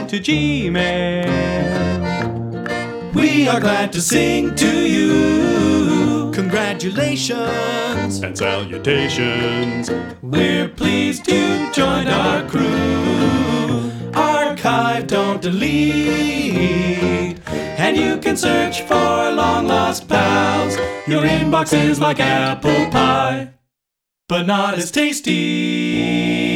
to Gmail. We are glad to sing to you. Congratulations and salutations. We're pleased to join our crew. Archive, don't delete. And you can search for long lost pals. Your inbox is like apple pie, but not as tasty.